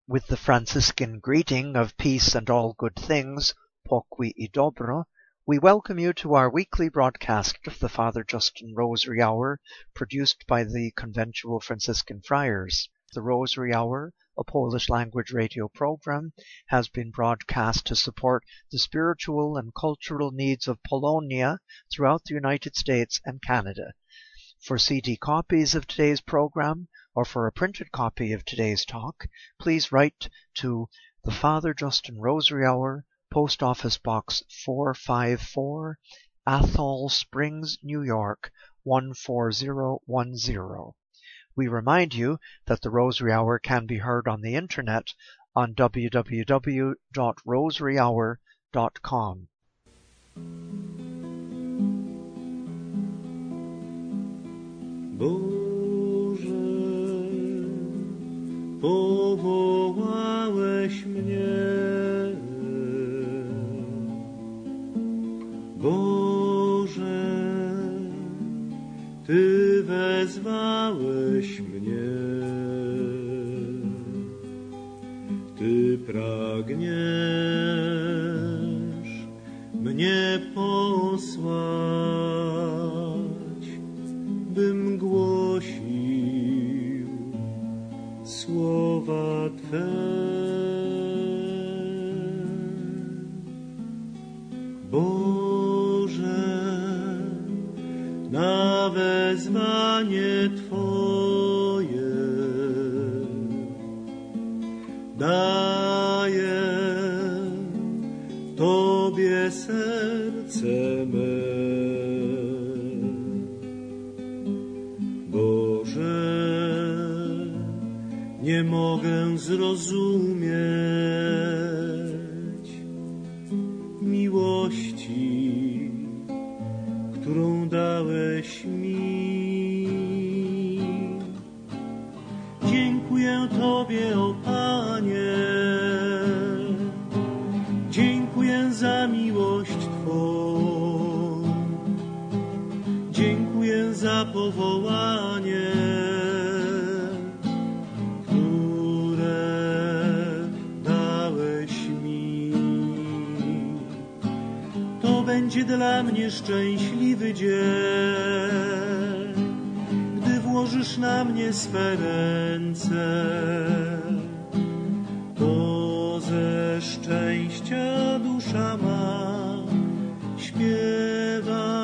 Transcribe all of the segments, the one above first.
With the Franciscan greeting of peace and all good things, pokój i dobro, we welcome you to our weekly broadcast of the Father Justin Rosary Hour, produced by the Conventual Franciscan Friars. The Rosary Hour, a Polish-language radio program, has been broadcast to support the spiritual and cultural needs of Polonia throughout the United States and Canada. For CD copies of today's program, or for a printed copy of today's talk, please write to the Father Justin Rosary Hour, Post Office Box 454, Athol Springs, New York 14010. We remind you that the Rosary Hour can be heard on the internet on www.rosaryhour.com. Boże, powołałeś mnie, Boże, Ty wezwałeś mnie, Ty pragniesz mnie posłać, bym głosił słowa Twe. Boże, na wezwanie Twoje daję Tobie serce me. Nie mogę zrozumieć miłości, którą dałeś mi. Dziękuję Tobie, o Panie, dziękuję za miłość Twą, dziękuję za powołanie, będzie dla mnie szczęśliwy dzień, gdy włożysz na mnie swe ręce. To ze szczęścia dusza ma śpiewa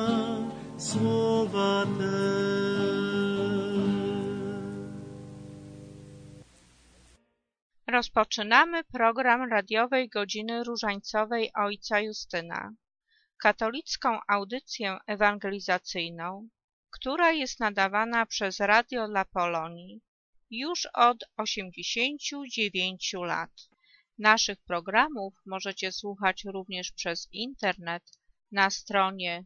słowa te. Rozpoczynamy program radiowej Godziny Różańcowej Ojca Justyna, katolicką audycję ewangelizacyjną, która jest nadawana przez Radio dla Polonii już od 89 lat. Naszych programów możecie słuchać również przez internet na stronie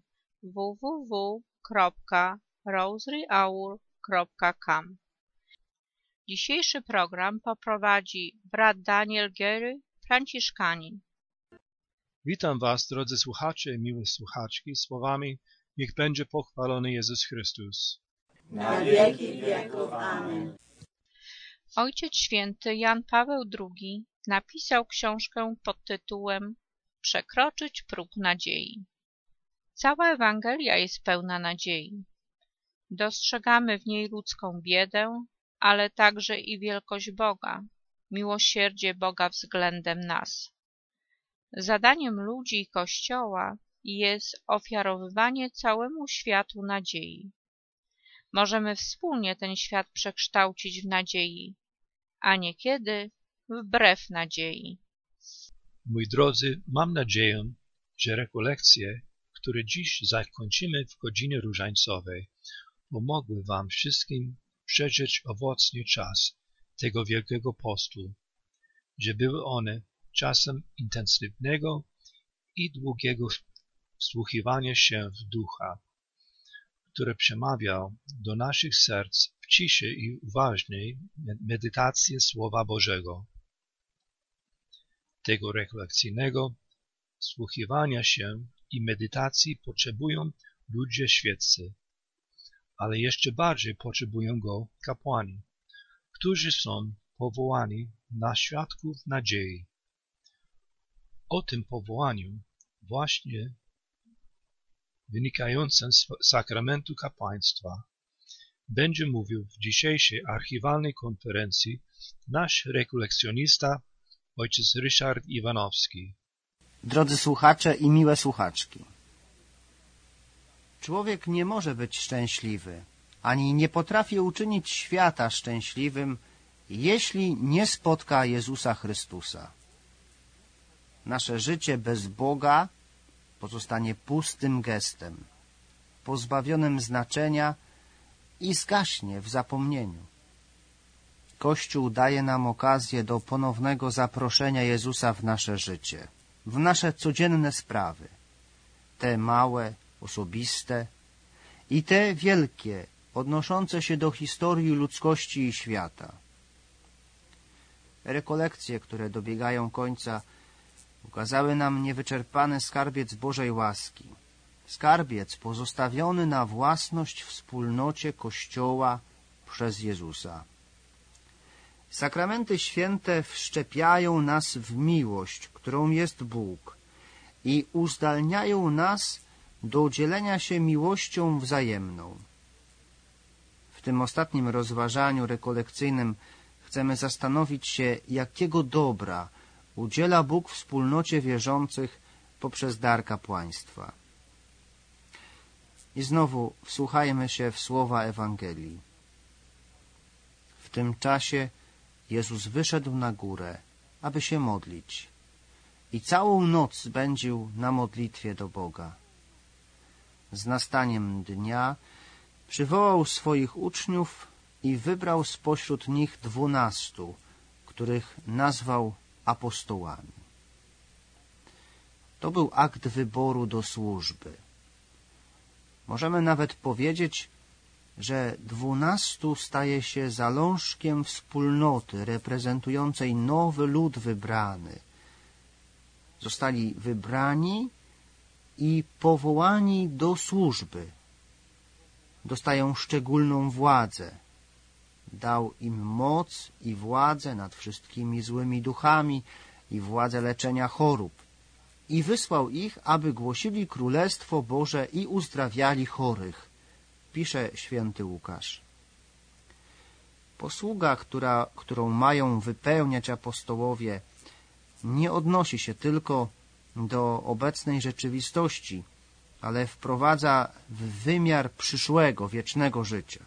www.rosaryhour.com. Dzisiejszy program poprowadzi brat Daniel Gery, franciszkanin. Witam Was, drodzy słuchacze i miłe słuchaczki, słowami: niech będzie pochwalony Jezus Chrystus. Na wieki wieków. Amen. Ojciec Święty Jan Paweł II napisał książkę pod tytułem Przekroczyć próg nadziei. Cała Ewangelia jest pełna nadziei. Dostrzegamy w niej ludzką biedę, ale także i wielkość Boga, miłosierdzie Boga względem nas. Zadaniem ludzi i Kościoła jest ofiarowywanie całemu światu nadziei. Możemy wspólnie ten świat przekształcić w nadziei, a niekiedy wbrew nadziei. Moi drodzy, mam nadzieję, że rekolekcje, które dziś zakończymy w godzinie różańcowej, pomogły Wam wszystkim przeżyć owocnie czas tego Wielkiego Postu, że były one czasem intensywnego i długiego wsłuchiwania się w Ducha, który przemawiał do naszych serc w ciszy i uważnej medytacji Słowa Bożego. Tego rekolekcyjnego wsłuchiwania się i medytacji potrzebują ludzie świeccy, ale jeszcze bardziej potrzebują go kapłani, którzy są powołani na świadków nadziei. O tym powołaniu właśnie wynikającym z sakramentu kapłaństwa będzie mówił w dzisiejszej archiwalnej konferencji nasz rekolekcjonista ojciec Ryszard Iwanowski. Drodzy słuchacze i miłe słuchaczki, człowiek nie może być szczęśliwy, ani nie potrafi uczynić świata szczęśliwym, jeśli nie spotka Jezusa Chrystusa. Nasze życie bez Boga pozostanie pustym gestem, pozbawionym znaczenia i zgaśnie w zapomnieniu. Kościół daje nam okazję do ponownego zaproszenia Jezusa w nasze życie, w nasze codzienne sprawy, te małe, osobiste i te wielkie, odnoszące się do historii ludzkości i świata. Rekolekcje, które dobiegają końca, ukazały nam niewyczerpany skarbiec Bożej łaski, skarbiec pozostawiony na własność wspólnocie Kościoła przez Jezusa. Sakramenty święte wszczepiają nas w miłość, którą jest Bóg, i uzdalniają nas do dzielenia się miłością wzajemną. W tym ostatnim rozważaniu rekolekcyjnym chcemy zastanowić się, jakiego dobra udziela Bóg wspólnocie wierzących poprzez dar kapłaństwa. I znowu wsłuchajmy się w słowa Ewangelii. W tym czasie Jezus wyszedł na górę, aby się modlić, i całą noc spędził na modlitwie do Boga. Z nastaniem dnia przywołał swoich uczniów i wybrał spośród nich 12, których nazwał apostołami. To był akt wyboru do służby. Możemy nawet powiedzieć, że 12 staje się zalążkiem wspólnoty reprezentującej nowy lud wybrany. Zostali wybrani i powołani do służby. Dostają szczególną władzę. Dał im moc i władzę nad wszystkimi złymi duchami i władzę leczenia chorób. I wysłał ich, aby głosili Królestwo Boże i uzdrawiali chorych, pisze święty Łukasz. Posługa, którą mają wypełniać apostołowie, nie odnosi się tylko do obecnej rzeczywistości, ale wprowadza w wymiar przyszłego, wiecznego życia.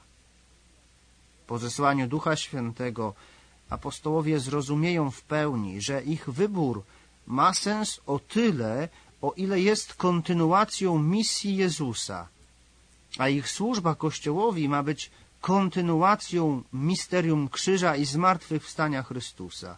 Po zesłaniu Ducha Świętego apostołowie zrozumieją w pełni, że ich wybór ma sens o tyle, o ile jest kontynuacją misji Jezusa, a ich służba Kościołowi ma być kontynuacją misterium krzyża i zmartwychwstania Chrystusa.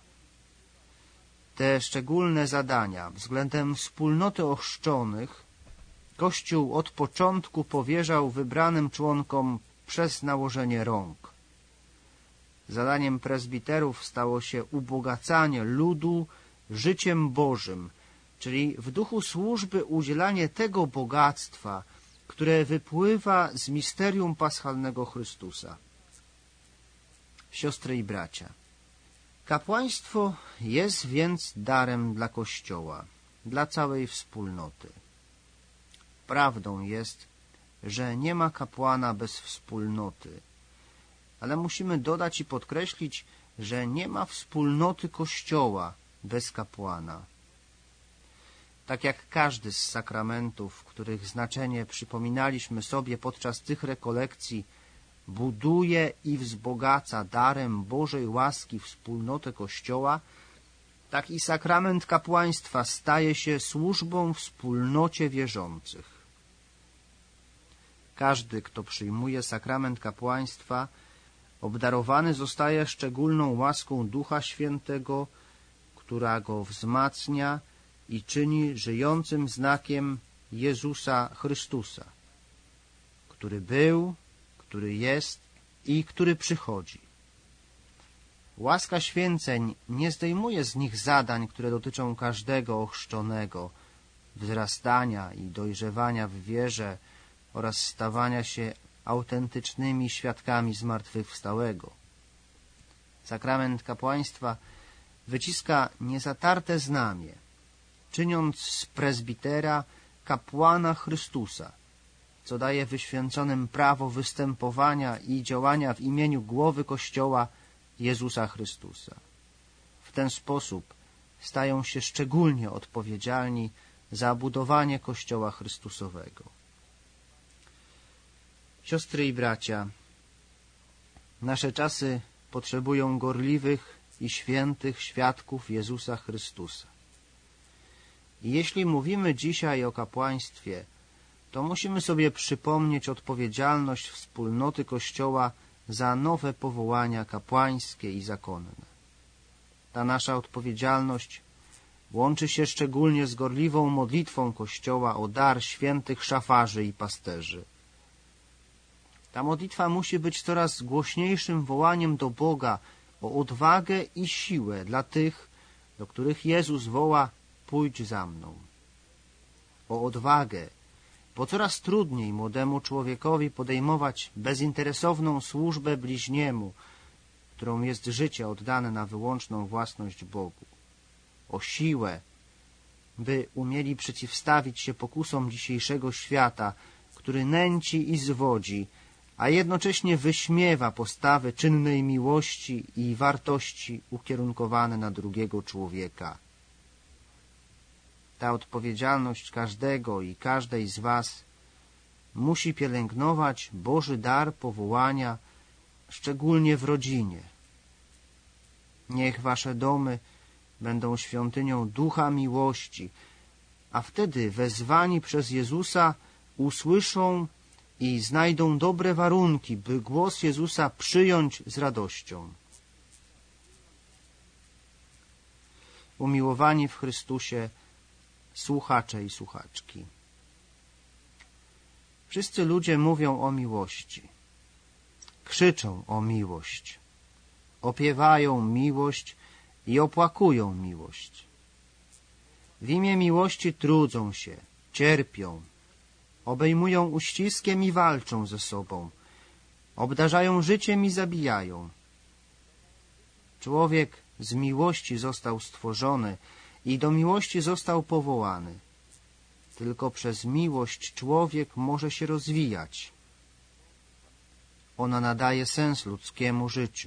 Te szczególne zadania względem wspólnoty ochrzczonych Kościół od początku powierzał wybranym członkom przez nałożenie rąk. Zadaniem prezbiterów stało się ubogacanie ludu życiem Bożym, czyli w duchu służby udzielanie tego bogactwa, które wypływa z misterium paschalnego Chrystusa. Siostry i bracia, kapłaństwo jest więc darem dla Kościoła, dla całej wspólnoty. Prawdą jest, że nie ma kapłana bez wspólnoty, ale musimy dodać i podkreślić, że nie ma wspólnoty Kościoła bez kapłana. Tak jak każdy z sakramentów, których znaczenie przypominaliśmy sobie podczas tych rekolekcji, buduje i wzbogaca darem Bożej łaski wspólnotę Kościoła, tak i sakrament kapłaństwa staje się służbą wspólnocie wierzących. Każdy, kto przyjmuje sakrament kapłaństwa, obdarowany zostaje szczególną łaską Ducha Świętego, która go wzmacnia i czyni żyjącym znakiem Jezusa Chrystusa, który był, który jest i który przychodzi. Łaska święceń nie zdejmuje z nich zadań, które dotyczą każdego ochrzczonego, wzrastania i dojrzewania w wierze oraz stawania się autentycznymi świadkami zmartwychwstałego. Sakrament kapłaństwa wyciska niezatarte znamie, czyniąc z prezbitera kapłana Chrystusa, co daje wyświęconym prawo występowania i działania w imieniu głowy Kościoła Jezusa Chrystusa. W ten sposób stają się szczególnie odpowiedzialni za budowanie Kościoła Chrystusowego. Siostry i bracia, nasze czasy potrzebują gorliwych i świętych świadków Jezusa Chrystusa. I jeśli mówimy dzisiaj o kapłaństwie, to musimy sobie przypomnieć odpowiedzialność wspólnoty Kościoła za nowe powołania kapłańskie i zakonne. Ta nasza odpowiedzialność łączy się szczególnie z gorliwą modlitwą Kościoła o dar świętych szafarzy i pasterzy. Ta modlitwa musi być coraz głośniejszym wołaniem do Boga o odwagę i siłę dla tych, do których Jezus woła: pójdź za mną. O odwagę, bo coraz trudniej młodemu człowiekowi podejmować bezinteresowną służbę bliźniemu, którą jest życie oddane na wyłączną własność Bogu. O siłę, by umieli przeciwstawić się pokusom dzisiejszego świata, który nęci i zwodzi, a jednocześnie wyśmiewa postawy czynnej miłości i wartości ukierunkowane na drugiego człowieka. Ta odpowiedzialność każdego i każdej z was musi pielęgnować Boży dar powołania, szczególnie w rodzinie. Niech wasze domy będą świątynią Ducha Miłości, a wtedy wezwani przez Jezusa usłyszą i znajdą dobre warunki, by głos Jezusa przyjąć z radością. Umiłowani w Chrystusie słuchacze i słuchaczki. Wszyscy ludzie mówią o miłości, krzyczą o miłość, opiewają miłość i opłakują miłość. W imię miłości trudzą się, cierpią, obejmują uściskiem i walczą ze sobą, obdarzają życiem i zabijają. Człowiek z miłości został stworzony i do miłości został powołany. Tylko przez miłość człowiek może się rozwijać. Ona nadaje sens ludzkiemu życiu.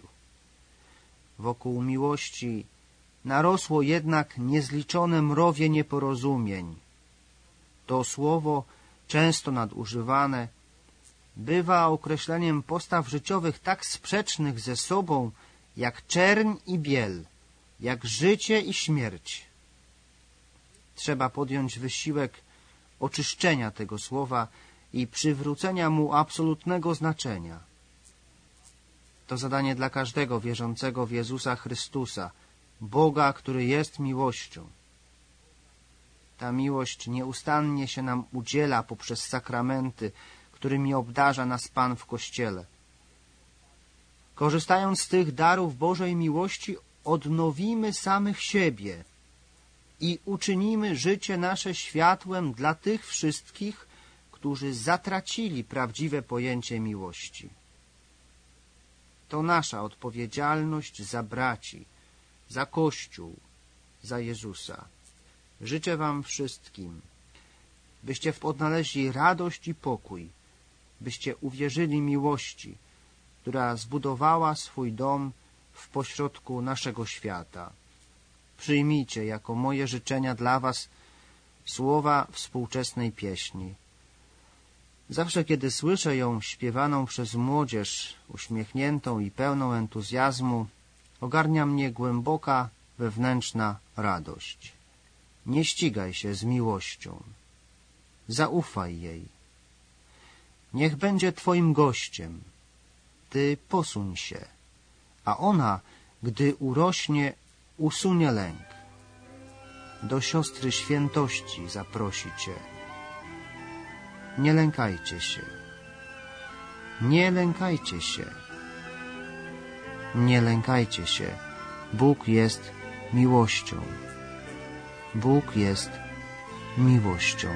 Wokół miłości narosło jednak niezliczone mrowie nieporozumień. To słowo, często nadużywane, bywa określeniem postaw życiowych tak sprzecznych ze sobą, jak czerń i biel, jak życie i śmierć. Trzeba podjąć wysiłek oczyszczenia tego słowa i przywrócenia mu absolutnego znaczenia. To zadanie dla każdego wierzącego w Jezusa Chrystusa, Boga, który jest miłością. Ta miłość nieustannie się nam udziela poprzez sakramenty, którymi obdarza nas Pan w Kościele. Korzystając z tych darów Bożej miłości, odnowimy samych siebie i uczynimy życie nasze światłem dla tych wszystkich, którzy zatracili prawdziwe pojęcie miłości. To nasza odpowiedzialność za braci, za Kościół, za Jezusa. Życzę wam wszystkim, byście odnaleźli radość i pokój, byście uwierzyli miłości, która zbudowała swój dom w pośrodku naszego świata. Przyjmijcie jako moje życzenia dla was słowa współczesnej pieśni. Zawsze, kiedy słyszę ją śpiewaną przez młodzież, uśmiechniętą i pełną entuzjazmu, ogarnia mnie głęboka, wewnętrzna radość. Nie ścigaj się z miłością. Zaufaj jej. Niech będzie twoim gościem. Ty posuń się, a ona, gdy urośnie, usunie lęk. Do siostry świętości zaprosi cię. Nie lękajcie się. Nie lękajcie się. Nie lękajcie się. Bóg jest miłością. Bóg jest miłością.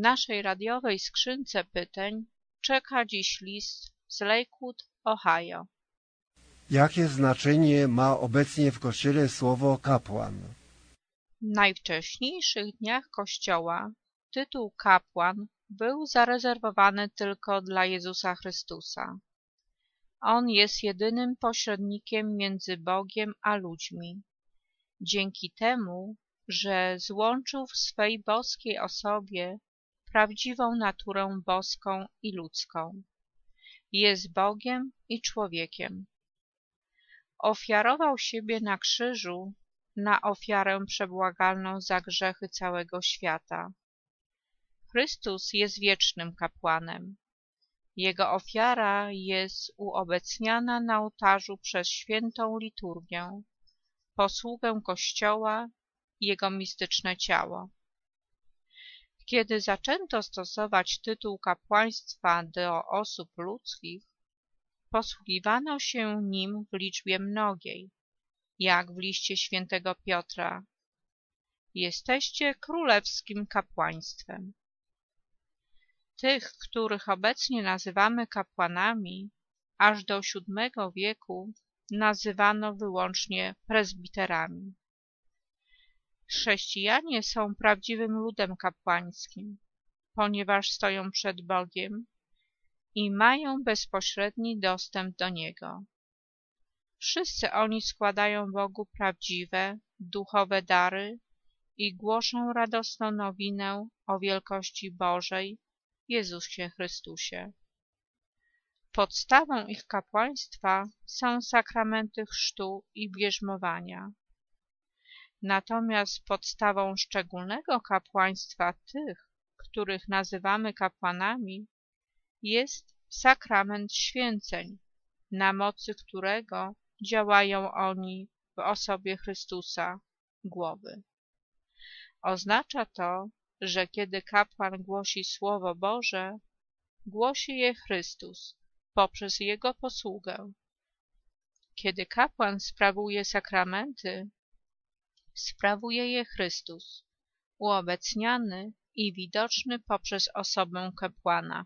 naszej radiowej skrzynce pytań czeka dziś list z Lakewood, Ohio. Jakie znaczenie ma obecnie w Kościele słowo kapłan? W najwcześniejszych dniach Kościoła tytuł kapłan był zarezerwowany tylko dla Jezusa Chrystusa. On jest jedynym pośrednikiem między Bogiem a ludźmi. Dzięki temu, że złączył w swej boskiej osobie prawdziwą naturę boską i ludzką. Jest Bogiem i człowiekiem. Ofiarował siebie na krzyżu na ofiarę przebłagalną za grzechy całego świata. Chrystus jest wiecznym kapłanem. Jego ofiara jest uobecniana na ołtarzu przez świętą liturgię, posługę Kościoła i Jego mistyczne ciało. Kiedy zaczęto stosować tytuł kapłaństwa do osób ludzkich, posługiwano się nim w liczbie mnogiej, jak w liście świętego Piotra. Jesteście królewskim kapłaństwem. Tych, których obecnie nazywamy kapłanami, aż do VII wieku nazywano wyłącznie prezbiterami. Chrześcijanie są prawdziwym ludem kapłańskim, ponieważ stoją przed Bogiem i mają bezpośredni dostęp do Niego. Wszyscy oni składają Bogu prawdziwe, duchowe dary i głoszą radosną nowinę o wielkości Bożej w Jezusie Chrystusie. Podstawą ich kapłaństwa są sakramenty chrztu i bierzmowania. Natomiast podstawą szczególnego kapłaństwa tych, których nazywamy kapłanami, jest sakrament święceń, na mocy którego działają oni w osobie Chrystusa, głowy. Oznacza to, że kiedy kapłan głosi Słowo Boże, głosi je Chrystus poprzez Jego posługę. Kiedy kapłan sprawuje sakramenty, sprawuje je Chrystus, uobecniany i widoczny poprzez osobę kapłana.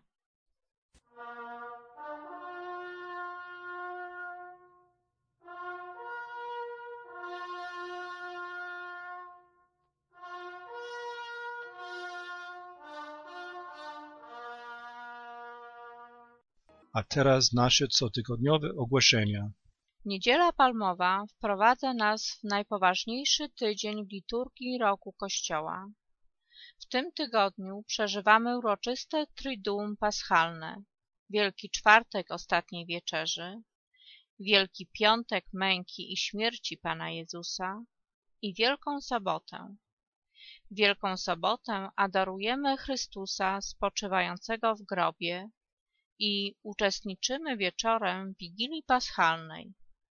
A teraz nasze cotygodniowe ogłoszenia. Niedziela Palmowa wprowadza nas w najpoważniejszy tydzień w liturgii roku Kościoła. W tym tygodniu przeżywamy uroczyste Triduum Paschalne, Wielki Czwartek Ostatniej Wieczerzy, Wielki Piątek Męki i Śmierci Pana Jezusa i Wielką Sobotę. W Wielką Sobotę adorujemy Chrystusa spoczywającego w grobie i uczestniczymy wieczorem Wigilii Paschalnej.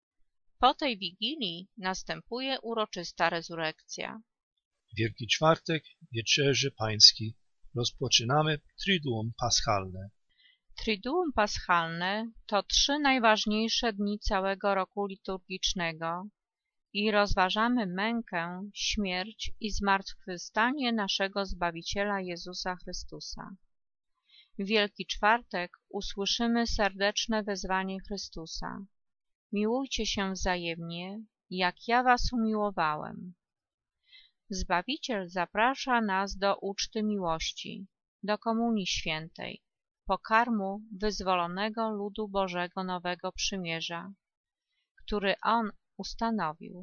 Po tej Wigilii następuje uroczysta rezurekcja. Wielki Czwartek Wieczerzy Pańskiej rozpoczynamy Triduum Paschalne. Triduum Paschalne to 3 najważniejsze dni całego roku liturgicznego i rozważamy mękę, śmierć i zmartwychwstanie naszego Zbawiciela Jezusa Chrystusa. W Wielki Czwartek usłyszymy serdeczne wezwanie Chrystusa. Miłujcie się wzajemnie, jak ja was umiłowałem. Zbawiciel zaprasza nas do uczty miłości, do komunii świętej, pokarmu wyzwolonego ludu Bożego Nowego Przymierza, który On ustanowił.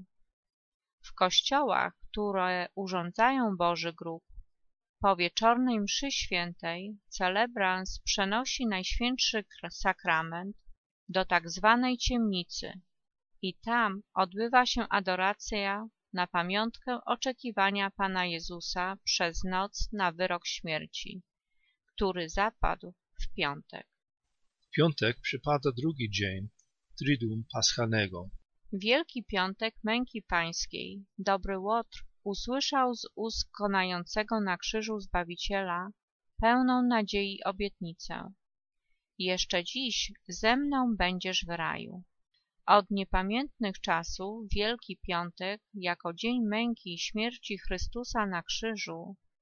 W kościołach, które urządzają Boży grób, po wieczornej mszy świętej celebrant przenosi Najświętszy Sakrament do tak zwanej ciemnicy i tam odbywa się adoracja na pamiątkę oczekiwania Pana Jezusa przez noc na wyrok śmierci, który zapadł w piątek. W piątek przypada drugi dzień Triduum Paschalnego. Wielki Piątek Męki Pańskiej dobry Łotr usłyszał z ust konającego na krzyżu Zbawiciela pełną nadziei obietnicę. Jeszcze dziś ze mną będziesz w raju. Od niepamiętnych czasów Wielki Piątek jako dzień męki i śmierci Chrystusa na krzyżu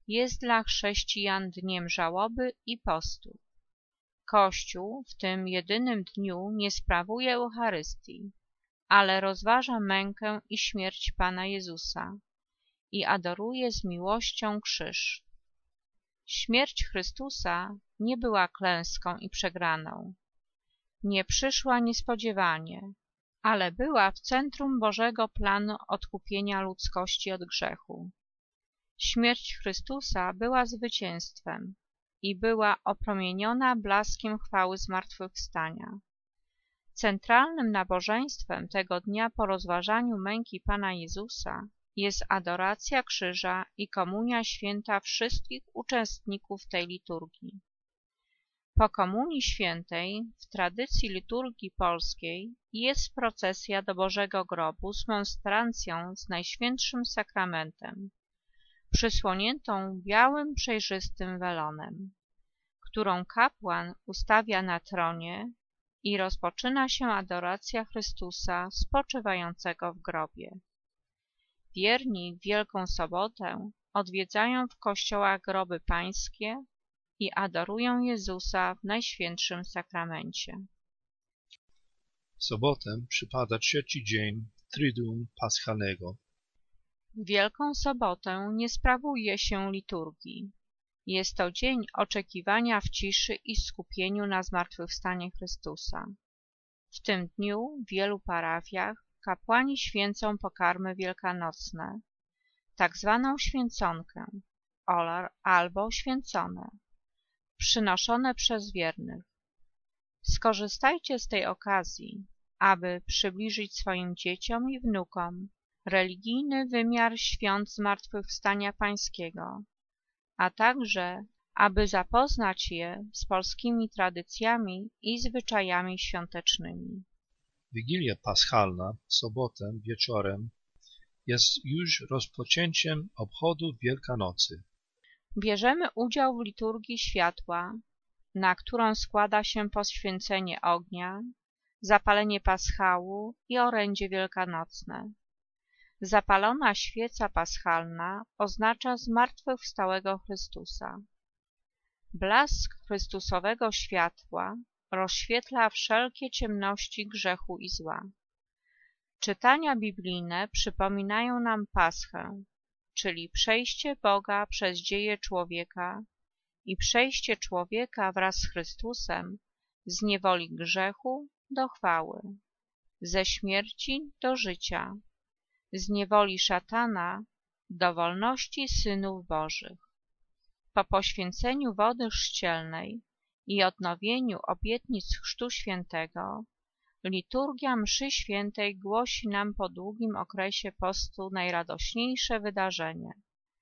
jest dla chrześcijan dniem żałoby i postu. Kościół w tym jedynym dniu nie sprawuje Eucharystii, ale rozważa mękę i śmierć Pana Jezusa i adoruje z miłością krzyż. Śmierć Chrystusa nie była klęską i przegraną. Nie przyszła niespodziewanie, ale była w centrum Bożego planu odkupienia ludzkości od grzechu. Śmierć Chrystusa była zwycięstwem i była opromieniona blaskiem chwały zmartwychwstania. Centralnym nabożeństwem tego dnia po rozważaniu męki Pana Jezusa jest adoracja krzyża i komunia święta wszystkich uczestników tej liturgii. Po komunii świętej w tradycji liturgii polskiej jest procesja do Bożego Grobu z monstrancją z Najświętszym Sakramentem, przysłoniętą białym przejrzystym welonem, którą kapłan ustawia na tronie i rozpoczyna się adoracja Chrystusa spoczywającego w grobie. Wierni w Wielką Sobotę odwiedzają w kościołach groby pańskie i adorują Jezusa w Najświętszym Sakramencie. W sobotę przypada trzeci dzień Triduum Paschalnego. W Wielką Sobotę nie sprawuje się liturgii. Jest to dzień oczekiwania w ciszy i skupieniu na zmartwychwstanie Chrystusa. W tym dniu w wielu parafiach kapłani święcą pokarmy wielkanocne, tak zwaną święconkę albo święcone, przynoszone przez wiernych. Skorzystajcie z tej okazji, aby przybliżyć swoim dzieciom i wnukom religijny wymiar świąt zmartwychwstania pańskiego, a także aby zapoznać je z polskimi tradycjami i zwyczajami świątecznymi. Wigilia Paschalna w sobotę wieczorem jest już rozpoczęciem obchodu Wielkanocy. Bierzemy udział w liturgii światła, na którą składa się poświęcenie ognia, zapalenie paschału i orędzie wielkanocne. Zapalona świeca paschalna oznacza zmartwychwstałego Chrystusa. Blask Chrystusowego światła rozświetla wszelkie ciemności grzechu i zła. Czytania biblijne przypominają nam Paschę, czyli przejście Boga przez dzieje człowieka i przejście człowieka wraz z Chrystusem z niewoli grzechu do chwały, ze śmierci do życia, z niewoli szatana do wolności synów Bożych. Po poświęceniu wody chrzcielnej i odnowieniu obietnic Chrztu Świętego, liturgia mszy świętej głosi nam po długim okresie postu najradośniejsze wydarzenie.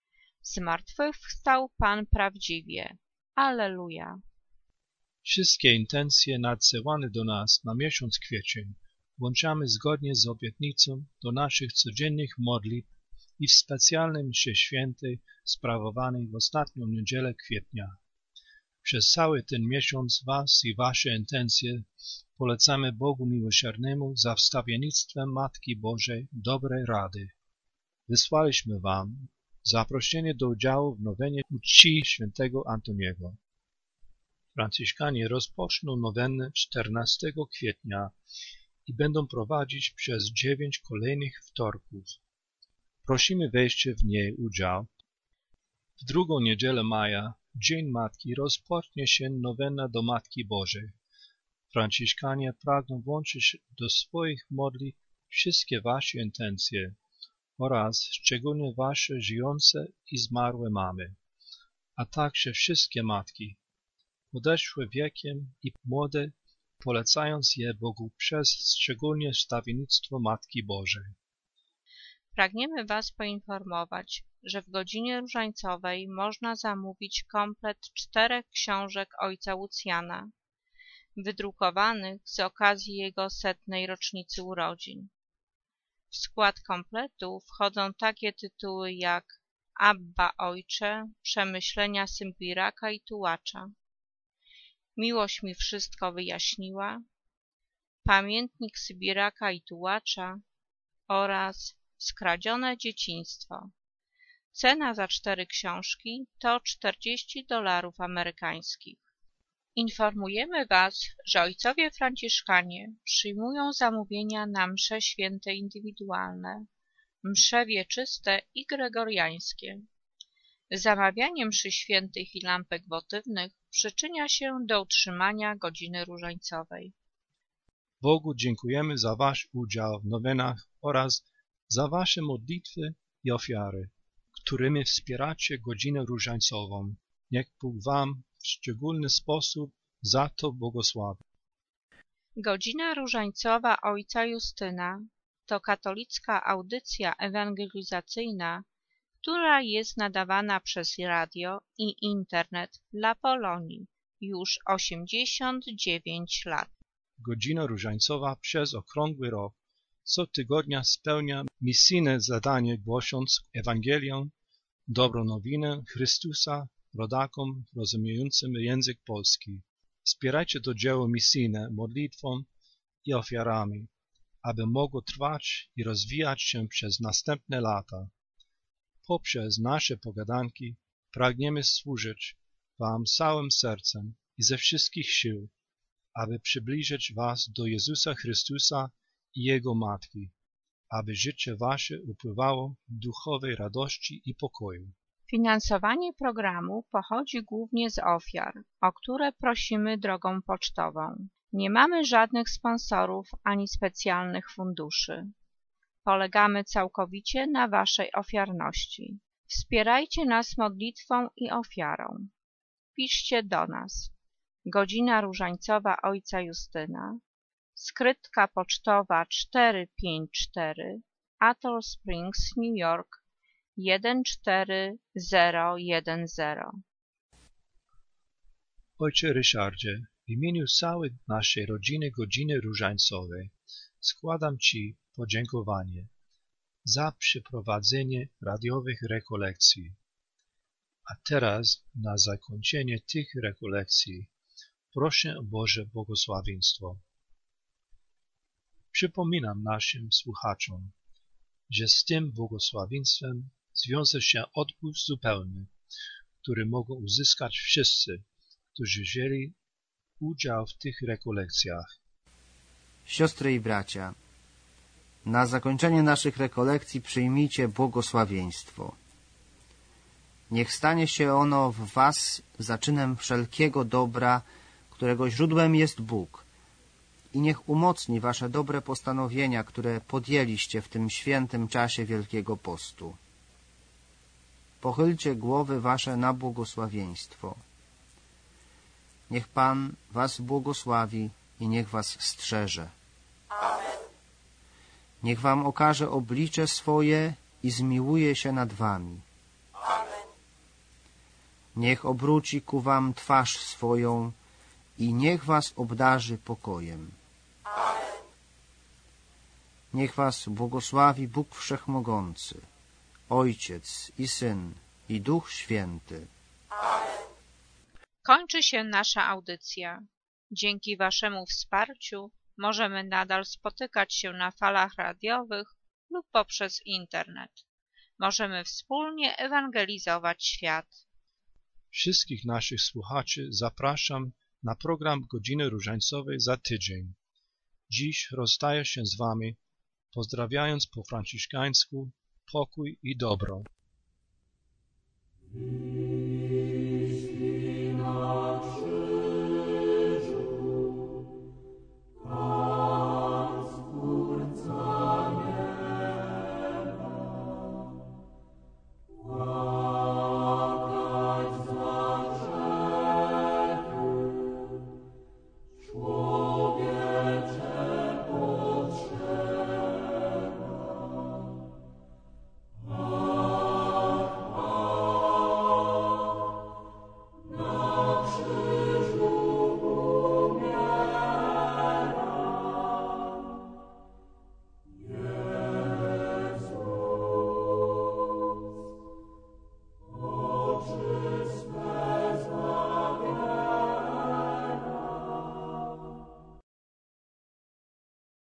Zmartwychwstał Pan prawdziwie. Alleluja! Wszystkie intencje nadsyłane do nas na miesiąc kwiecień włączamy zgodnie z obietnicą do naszych codziennych modlitw i w specjalnej mszy świętej sprawowanej w ostatnią niedzielę kwietnia. Przez cały ten miesiąc Was i Wasze intencje polecamy Bogu Miłosiernemu za wstawiennictwem Matki Bożej dobrej rady. Wysłaliśmy Wam zaproszenie do udziału w nowenie ku czci świętego Antoniego. Franciszkanie rozpoczną nowennę 14 kwietnia i będą prowadzić przez 9 kolejnych wtorków. Prosimy weźcie w niej udział. W drugą niedzielę maja, Dzień Matki, rozpocznie się nowenna do Matki Bożej. Franciszkanie pragną włączyć do swoich modlitw wszystkie Wasze intencje oraz szczególnie Wasze żyjące i zmarłe mamy, a także wszystkie matki, podeszłe wiekiem i młode, polecając je Bogu przez szczególnie wstawiennictwo Matki Bożej. Pragniemy Was poinformować, że w godzinie różańcowej można zamówić komplet 4 książek ojca Łucjana, wydrukowanych z okazji jego 100. rocznicy urodzin. W skład kompletu wchodzą takie tytuły jak Abba Ojcze, Przemyślenia Sybiraka i Tułacza, Miłość mi wszystko wyjaśniła, Pamiętnik Sybiraka i Tułacza oraz Skradzione dzieciństwo. Cena za 4 książki to $40 amerykańskich. Informujemy Was, że ojcowie franciszkanie przyjmują zamówienia na msze święte indywidualne, msze wieczyste i gregoriańskie. Zamawianie mszy świętych i lampek wotywnych przyczynia się do utrzymania godziny różańcowej. Bogu dziękujemy za Wasz udział w nowinach oraz za Wasze modlitwy i ofiary, którymi wspieracie godzinę różańcową. Niech Bóg Wam w szczególny sposób za to błogosławi. Godzina różańcowa ojca Justyna to katolicka audycja ewangelizacyjna, która jest nadawana przez radio i internet dla Polonii już 89 lat. Godzina różańcowa przez okrągły rok co tygodnia spełnia misyjne zadanie, głosząc Ewangelię, dobrą nowinę Chrystusa rodakom rozumiejącym język polski. Wspierajcie to dzieło misyjne modlitwą i ofiarami, aby mogło trwać i rozwijać się przez następne lata. Poprzez nasze pogadanki pragniemy służyć Wam całym sercem i ze wszystkich sił, aby przybliżyć Was do Jezusa Chrystusa i Jego Matki, aby życie Wasze upływało w duchowej radości i pokoju. Finansowanie programu pochodzi głównie z ofiar, o które prosimy drogą pocztową. Nie mamy żadnych sponsorów ani specjalnych funduszy. Polegamy całkowicie na Waszej ofiarności. Wspierajcie nas modlitwą i ofiarą. Piszcie do nas. Godzina różańcowa ojca Justyna, skrytka pocztowa 454, Atoll Springs, New York 14010. Ojcze Ryszardzie, w imieniu całej naszej rodziny Godziny Różańcowej składam Ci podziękowanie za przeprowadzenie radiowych rekolekcji. A teraz, na zakończenie tych rekolekcji, proszę o Boże błogosławieństwo. Przypominam naszym słuchaczom, że z tym błogosławieństwem zwiąże się odpływ zupełny, który mogą uzyskać wszyscy, którzy wzięli udział w tych rekolekcjach. Siostry i bracia, na zakończenie naszych rekolekcji przyjmijcie błogosławieństwo. Niech stanie się ono w was zaczynem wszelkiego dobra, którego źródłem jest Bóg, i niech umocni wasze dobre postanowienia, które podjęliście w tym świętym czasie Wielkiego Postu. Pochylcie głowy wasze na błogosławieństwo. Niech Pan was błogosławi i niech was strzeże. Niech wam okaże oblicze swoje i zmiłuje się nad wami. Niech obróci ku wam twarz swoją i niech was obdarzy pokojem. Niech was błogosławi Bóg Wszechmogący, Ojciec i Syn i Duch Święty. Kończy się nasza audycja. Dzięki Waszemu wsparciu możemy nadal spotykać się na falach radiowych lub poprzez internet. Możemy wspólnie ewangelizować świat. Wszystkich naszych słuchaczy zapraszam na program Godziny Różańcowej za tydzień. Dziś rozstaję się z Wami, pozdrawiając po franciszkańsku pokój i dobro.